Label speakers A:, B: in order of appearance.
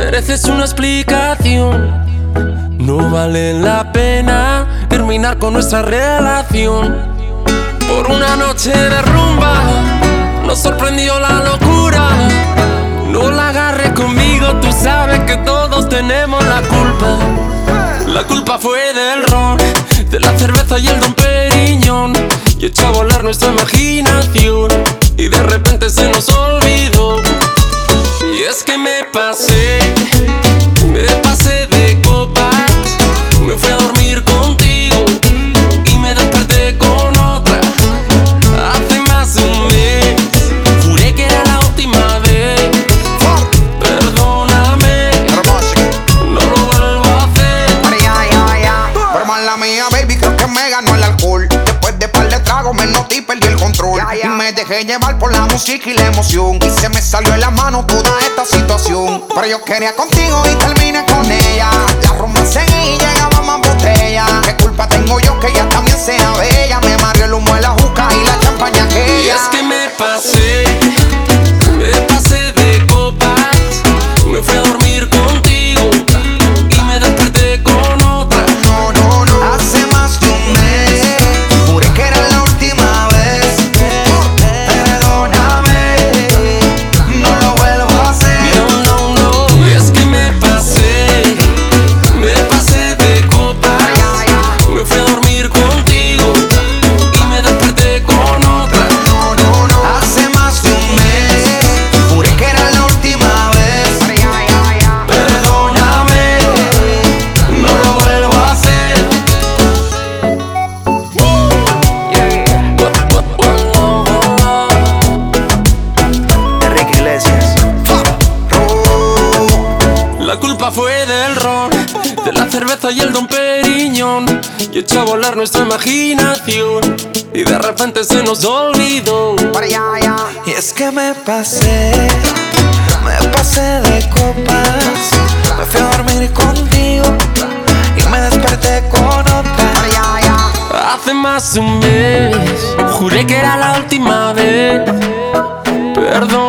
A: mereces una explicación. No vale la pena terminar con nuestra relación. Por una noche de rumba nos sorprendió la locura. No la agarres conmigo, tú sabes que todos tenemos la culpa. La culpa fue del ron, de la cerveza y el Dom Perignon, y echó a volar nuestra imaginación, y de repente se nos olvidó. Y es que me pasé de copas. Me fui a dormir contigo y me desperté con otra. Hace más de un mes juré que era la última vez. Perdóname, no lo vuelvo a hacer.
B: Pero mala mía, baby, creo que me ganó el alcohol. Después de par de tragos me noté y perdí el control. Y me dejé llevar por la música y la emoción, y se me salió en la mano toda esta situación. Pero yo quería contigo y terminé con ella. La rumba seguía y llegaba más botella. ¿Qué culpa tengo yo que ella también sea bella? Me mareó el humo de la juca y la champaña aquella.
A: Y es que me pasé de copas. Me fui a dormir contigo y me desperté con otra.
B: No, hace más de un mes juré que era la última vez. Perdóname, no lo vuelvo a hacer.
A: No. Y es que me pasé de copas. Me fui a dormir contigo y me desperté con otra.
B: Hace más de un mes juré que era la última vez.
A: Perdóname, no lo vuelvo a hacer.
C: Enrique Iglesias.
A: La culpa fue del ron, de la cerveza y el Dom Perignon, y echó a volar nuestra imaginación, y de repente se nos olvidó.
C: Y es que me pasé de copas. Me fui a dormir contigo y me desperté con otra.
A: Hace más de un mes juré que era la última vez. Perdón.